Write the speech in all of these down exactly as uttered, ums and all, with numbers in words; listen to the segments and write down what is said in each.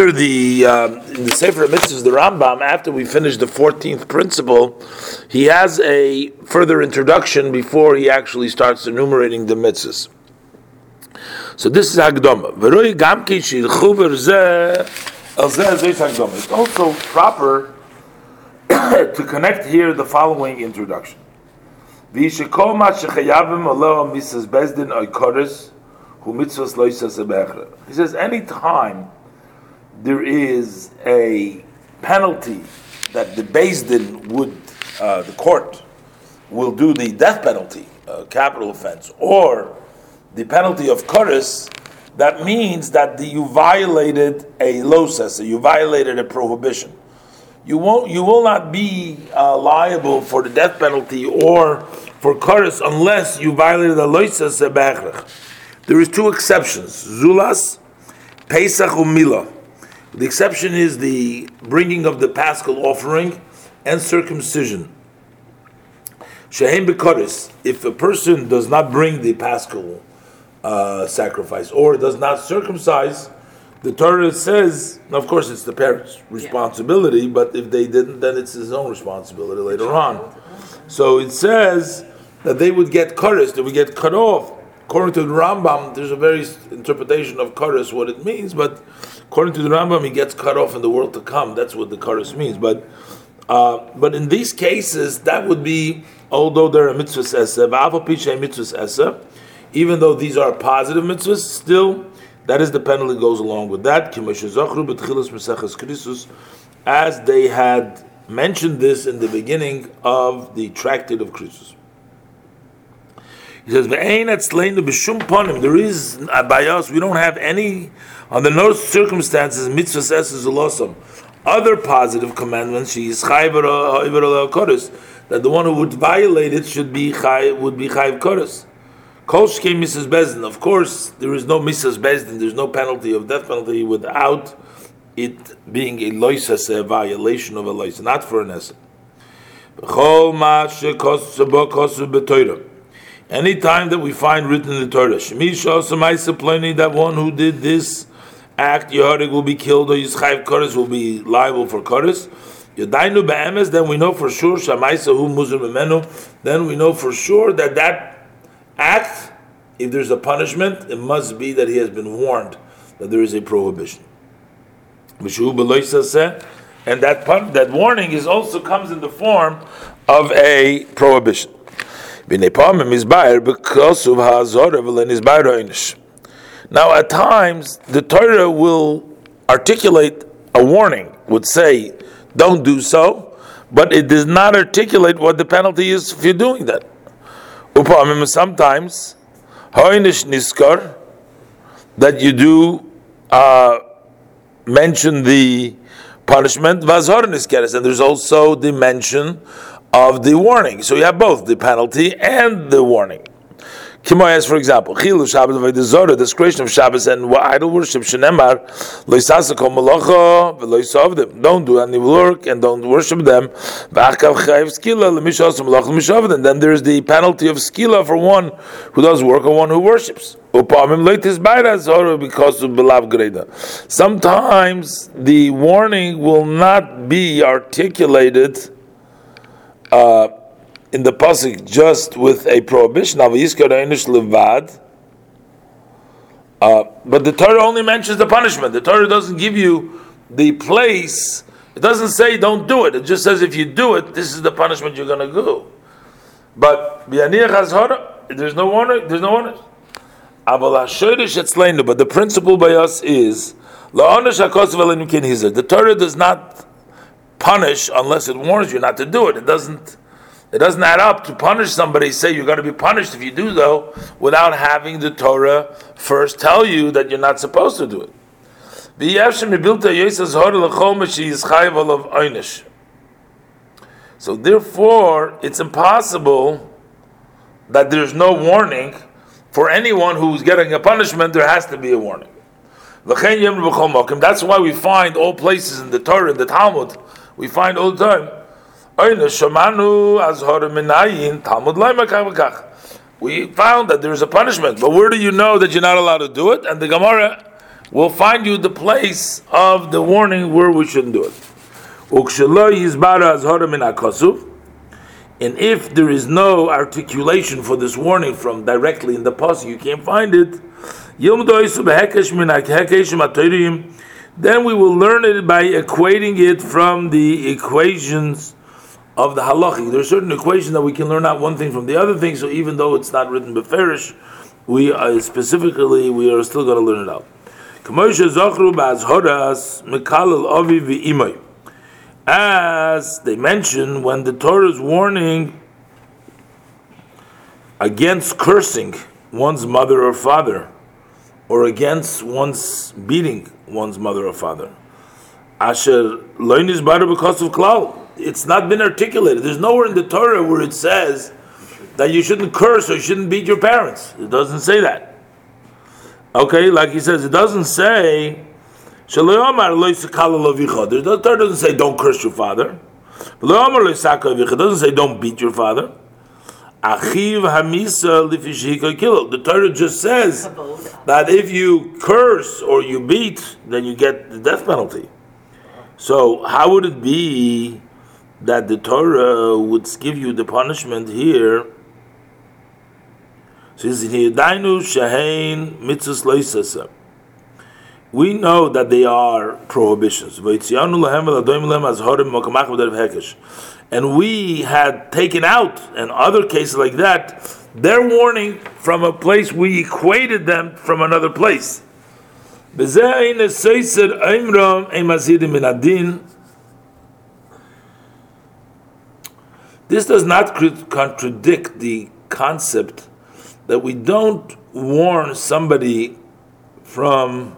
Here, the um, in the Sefer Mitzvahs, the Rambam, after we finish the fourteenth principle, he has a further introduction before he actually starts enumerating the mitzvahs. So this is Hagdama. It's also proper to connect here the following introduction. He says, any time there is a penalty that the Beis Din would, uh, the court will do the death penalty, uh, capital offense, or the penalty of koris, that means that the, you violated a losesa, you violated a prohibition. You won't, you will not be uh, liable for the death penalty or for koris unless you violated a losesa be'echrech. There is two exceptions: zulas, pesach, umila. The exception is the bringing of the paschal offering and circumcision. Shehem bekoris, if a person does not bring the paschal uh, sacrifice or does not circumcise, the Torah says, of course it's the parent's responsibility, yeah. But if they didn't, then it's his own responsibility later on. So it says that they would get koris, they would get cut off. According to the Rambam, there's a various interpretation of koris, what it means, but according to the Rambam, he gets cut off in the world to come. That's what the koris means. But uh, but in these cases, that would be, although there are mitzvahs eseh, v'afal pi she'en mitzvahs eseh, even though these are positive mitzvahs, still, that is the penalty that goes along with that. As they had mentioned this in the beginning of the tractate of Krisus. He says, there is, by us, we don't have any, under no circumstances, mitzvahs esses ulosam, other positive commandments, she is that the one who would violate it should be would be chayiv koros. Kol shkei misas bezdin. Of course, there is no misas bezdin, there's no penalty of death penalty without it being a loisas, a violation of a loisas, not for an essay. Any time that we find written in the Torah, that one who did this act, Yehorig will be killed, or Yischayiv Koris will be liable for Koris. Yadainu be'emes, then we know for sure, Shamaisa hu muzur memenu, then we know for sure that that act, if there's a punishment, it must be that he has been warned that there is a prohibition. And that pun- that warning is also comes in the form of a prohibition. Now, at times, the Torah will articulate a warning, would say, don't do so, but it does not articulate what the penalty is if you're doing that. Sometimes, that you do uh, mention the punishment, and there's also the mention of the warning. So you have both the penalty and the warning. Kimo has, for example, Chilu Shabbos v'Avodah, the desecration of Shabbos and idol worship. Shenemar loisasa kol malacha v'loisavdim. Don't do any work and don't worship them. V'achkav chayiv skila l'mishas malacha l'mishavdim. Then there is the penalty of skila for one who does work or one who worships. Upamim leitis bayra zora because of belav greda. Sometimes the warning will not be articulated Uh, in the pasuk just with a prohibition, uh, but the Torah only mentions the punishment. The Torah doesn't give you the place. It doesn't say don't do it. It just says if you do it, this is the punishment you're going to do. But there's no warning. There's no warning. But the principle by us is the Torah does not punish unless it warns you not to do it. It doesn't it doesn't add up to punish somebody, say you're going to be punished if you do though, without having the Torah first tell you that you're not supposed to do it. So therefore it's impossible that there's no warning for anyone who's getting a punishment. There has to be a warning. That's why we find all places in the Torah, in the Talmud, we find all the time, we found that there is a punishment, but where do you know that you're not allowed to do it? And the Gemara we'll find you the place of the warning where we shouldn't do it. And if there is no articulation for this warning from directly in the pasuk, you can't find it, then we will learn it by equating it from the equations of the halachic. There are certain equations that we can learn out one thing from the other thing, so even though it's not written beferish, we uh, specifically, we are still going to learn it out. As they mention, when the Torah is warning against cursing one's mother or father, or against one's beating one's mother or father, Asher loinis bara because of klal. It's not been articulated. There's nowhere in the Torah where it says that you shouldn't curse or you shouldn't beat your parents. It doesn't say that. Okay, like he says, it doesn't say the Torah doesn't say don't curse your father. It doesn't say don't beat your father. The Torah just says that if you curse or you beat, then you get the death penalty. So how would it be that the Torah would give you the punishment here? We know that they are prohibitions. And we had taken out, in other cases like that, their warning from a place, we equated them from another place. This does not contradict the concept that we don't warn somebody from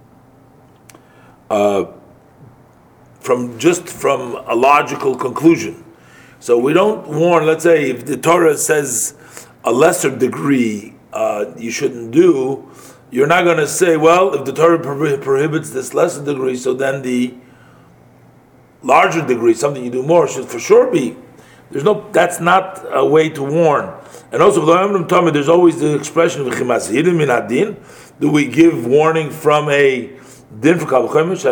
uh, from just from a logical conclusion. So we don't warn, let's say, if the Torah says a lesser degree uh, you shouldn't do, you're not going to say, well, if the Torah prohibits this lesser degree, so then the larger degree, something you do more, should for sure be. There's no. That's not a way to warn. And also, there's always the expression of do we give warning from a din for Kal V'chomer?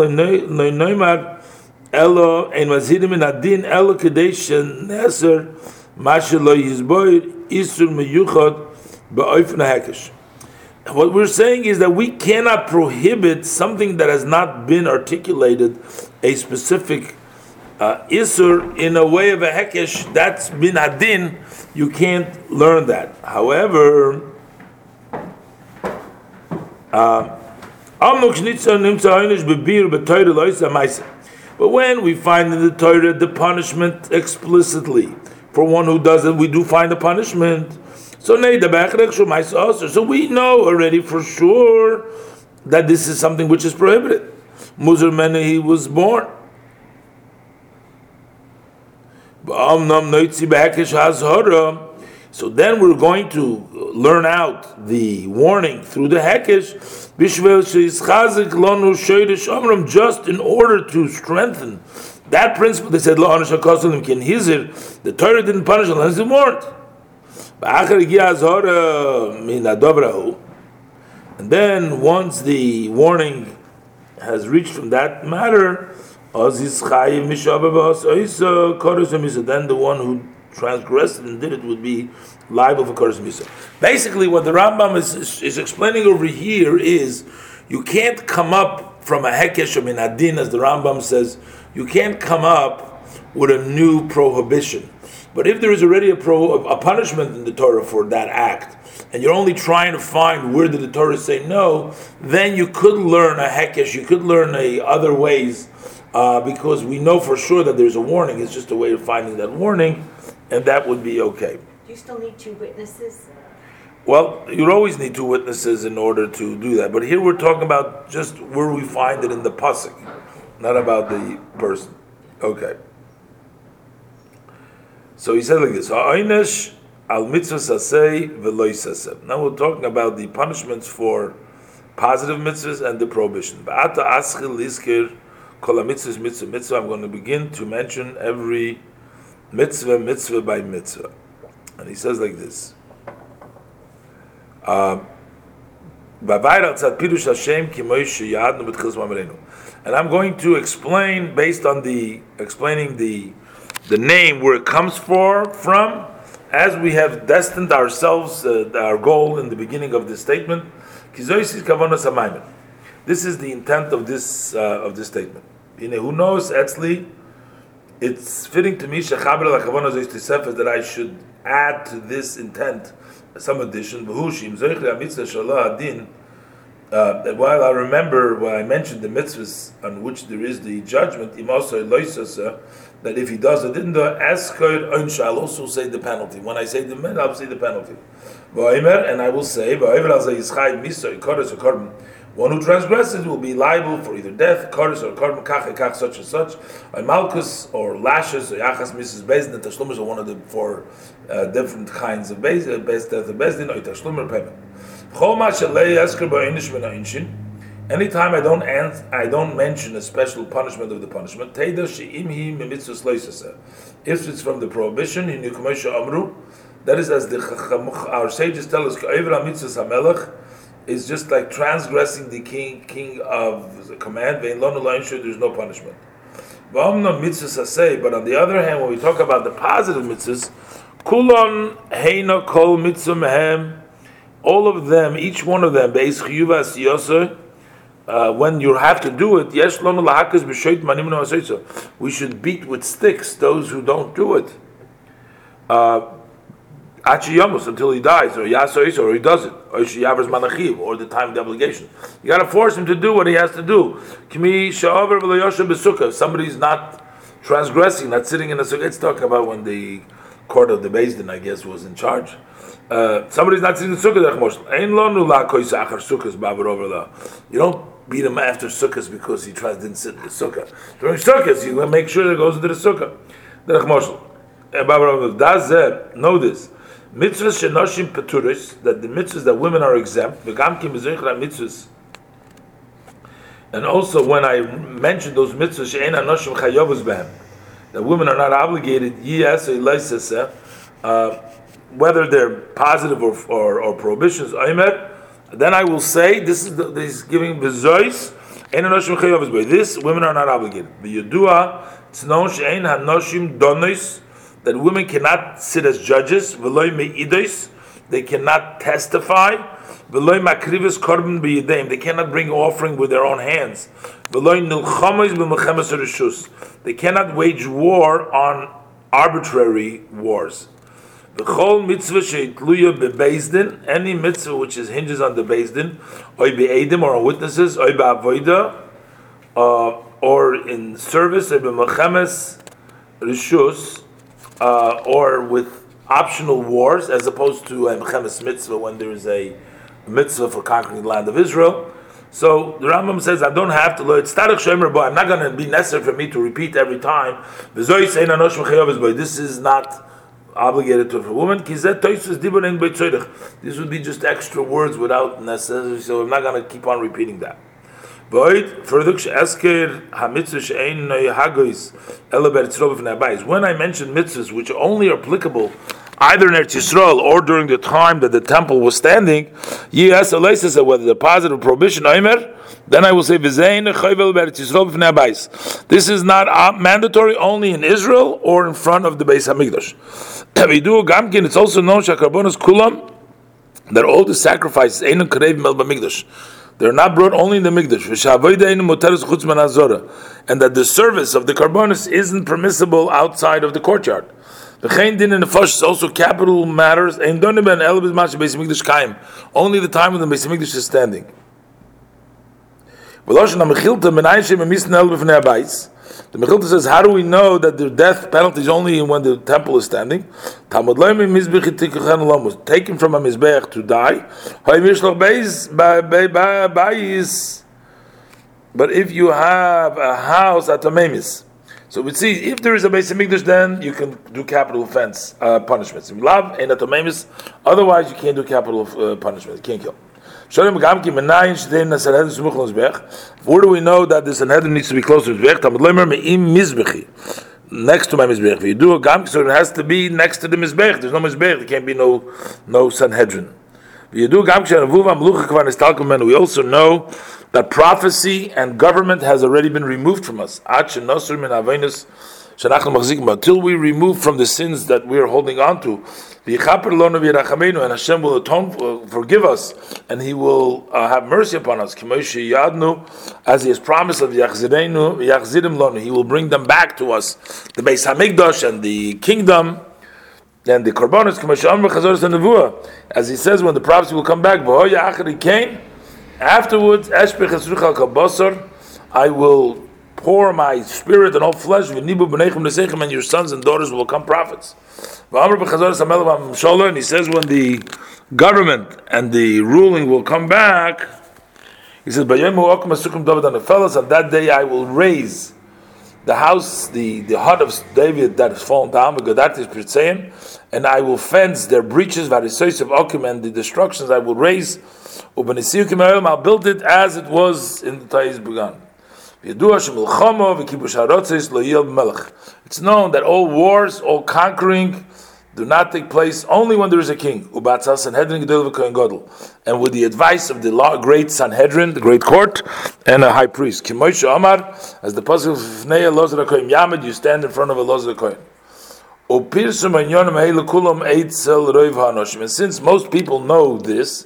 Elo ein mazhirim min adin elo kedei sheneser mashe lo yizboir isur meyuchad ba'ofen hakesh. What we're saying is that we cannot prohibit something that has not been articulated, a specific uh, isur in a way of a hekesh. That's bin adin. You can't learn that. However, uh, but when we find in the Torah the punishment explicitly for one who does it, we do find the punishment. So so we know already for sure that this is something which is prohibited. Muzar Mene, he was born. So then we're going to learn out the warning through the Hekesh, just in order to strengthen that principle. They said, the Torah didn't punish unless it warned. And then once the warning has reached from that matter, then the one who transgressed and did it would be liable for Koros Misa. Basically, what the Rambam is, is, is explaining over here is you can't come up from a Hekesh or Min Adin, as the Rambam says, you can't come up with a new prohibition. But if there is already a, pro, a punishment in the Torah for that act, and you're only trying to find where did the Torah say no, then you could learn a Hekesh, you could learn a other ways, uh, because we know for sure that there's a warning. It's just a way of finding that warning, and that would be okay. Do you still need two witnesses? Well, you'd always need two witnesses in order to do that. But here we're talking about just where we find it in the pasuk, not about the person. Okay. So he said like this: "Ha'onesh al mitzvah sasei v'lo saseh." Now we're talking about the punishments for positive mitzvahs and the prohibition. Ba'ata aschil iskir kol mitzvahs mitzvah mitzvah. I'm going to begin to mention every mitzvah mitzvah by mitzvah, and he says like this. Uh, And I'm going to explain based on the explaining the the name where it comes for from, as we have destined ourselves, uh, our goal in the beginning of this statement. This is the intent of this uh, of this statement. Who knows? Actually, it's fitting to me that I should add to this intent some addition. Uh, that while I remember when I mentioned the mitzvahs on which there is the judgment, that if he does or didn't do, I'll also say the penalty. When I say the min, I'll say the penalty. And I will say, one who transgresses will be liable for either death, kodesh or korban kach kach such and such, or malchus or lashes or yachas misses bezdin. The tashlumas are one of the four uh, different kinds of bezdin, death of bezdin or tashlum or payment. Anytime I don't ans- I don't mention a special punishment of the punishment, if it's from the prohibition in Amru, that is as the our sages tell us, is just like transgressing the king king of the command. There's no punishment. But on the other hand, when we talk about the positive mitzvahs, kulon heina kol mitzvah mehem, all of them, each one of them, beis chiyuva siyasa, uh, when you have to do it, yesh lonu lahakas b'shoit manim no. We should beat with sticks those who don't do it. Uh, until he dies, or yasois, or he does it, or sheyavers malachiv, or the time of the obligation. You got to force him to do what he has to do. Kimi sha'aver v'lo yoshev b'sukkah. If somebody's not transgressing, not sitting in a sukkah. It's talking about when the court of the Beis Din, I guess, was in charge. Uh, somebody's not sitting in the sukkah. You don't beat him after sukkahs because he tries didn't sit in the sukkah. During sukkahs, you make sure that it goes into the sukkah. Know this. Mitzvahs shenoshim peturis, that the mitzvahs that women are exempt. Mitzvahs. And also when I mentioned those mitzvahs she'en anoshim chayovus behem, that women are not obligated, yes or uh, whether they're positive or or, or prohibitions, then I will say this is the, this is giving bezois ein anoshim chayovus behem. This women are not obligated. B'yudua tznon she'en hanoshim donos, that women cannot sit as judges, v'loy me'idos, they cannot testify, v'loy makrivis korban b'yedem, they cannot bring offering with their own hands, v'loy nilchamos b'mechemes reshus, they cannot wage war on arbitrary wars. V'chol mitzvah sheitluya bebeis din, any mitzvah which is hinges on the beis din, oy be'edim, or on witnesses, oy be'avoida, uh, or in service, oy b'mechemes reshus, Uh, or with optional wars, as opposed to a Mechemes mitzvah when there is a mitzvah for conquering the land of Israel. So the Rambam says, I don't have to learn. I'm not going to be necessary for me to repeat every time. This is not obligated to a woman. This would be just extra words without necessity, so I'm not going to keep on repeating that. When I mention mitzvahs which only are applicable either in Eretz Yisrael or during the time that the temple was standing, whether the positive prohibition, then I will say this is not mandatory only in Israel or in front of the Beis Hamikdash. It's also known that all the sacrifices they're not brought only in the Mikdash, and that the service of the Karbonis isn't permissible outside of the courtyard. The Chain Din and the Fosh is also capital matters, only the time when the Beis Hamikdash is standing. The Mechilta says, how do we know that the death penalty is only when the temple is standing? Taken from a Mizbeach to die. But if you have a house at Tamemis, so we see if there is a Beis Hamikdash, then you can do capital offense uh, punishments. Otherwise, you can't do capital uh, punishment. You can't kill. Where do we know that the Sanhedrin needs to be close to Mizbech? Next to my Mizbech. You do a Gam, so it has to be next to the Mizbech. There's no Mizbech, there can't be no no Sanhedrin. We also know that prophecy and government has already been removed from us. Until we remove from the sins that we are holding on to. And Hashem will atone, uh, forgive us, and He will uh, have mercy upon us. As He has promised of Yachzidim, He will bring them back to us. The Beis Hamikdash and the kingdom and the Korbanos, as He says when the prophecy will come back. Afterwards, I will pour my spirit and all flesh, and your sons and daughters will become prophets. And he says when the government and the ruling will come back, he says, on that day I will raise the house, the, the hut of David that has fallen down, and I will fence their breaches, and the destructions I will raise. I'll build it as it was in the Taiz begun. It's known that all wars, all conquering, do not take place only when there is a king. And with the advice of the law, great Sanhedrin, the great court, and a high priest. As the pasuk of Yamed, you stand in front of a Lozer Kohen. And since most people know this,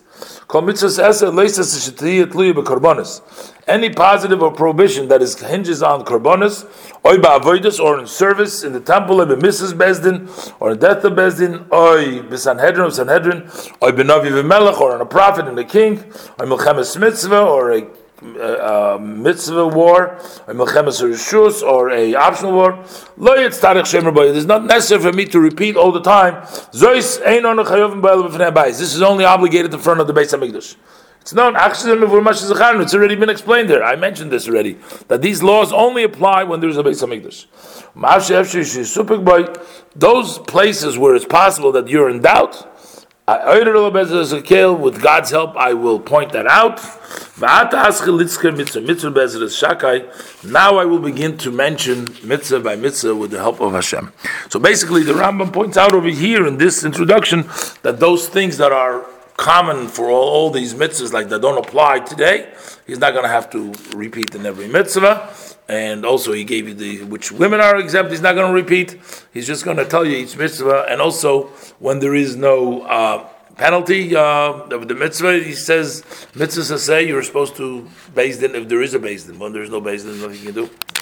any positive or prohibition that is hinges on korbanos, or in service in the temple, or in Missus Bezdin, or in death of Bezdin, or b'Sanhedrin of Sanhedrin, or b'Navi v'Melech, or on a prophet and a king, or milchemes mitzvah, or a Uh, uh, mitzvah war, or milchemes rishus, or a optional war. Lo yitztarich shemer b'ay. It is not necessary for me to repeat all the time. Zois ein onu chayovim b'ayel b'fnei bayis. This is only obligated in front of the Beis Hamikdash. It's known. It's already been explained there. I mentioned this already. That these laws only apply when there is a Beis Hamikdash. Those places where it's possible that you're in doubt, with God's help, I will point that out. Now I will begin to mention mitzvah by mitzvah with the help of Hashem. So basically, the Rambam points out over here in this introduction that those things that are common for all, all these mitzvahs, like that don't apply today, he's not going to have to repeat in every mitzvah. And also he gave you the which women are exempt, he's not going to repeat. He's just going to tell you each mitzvah. And also when there is no uh, penalty uh, of the mitzvah, he says, mitzvahs say you're supposed to base din if there is a base din. When there is no base din, nothing you can do.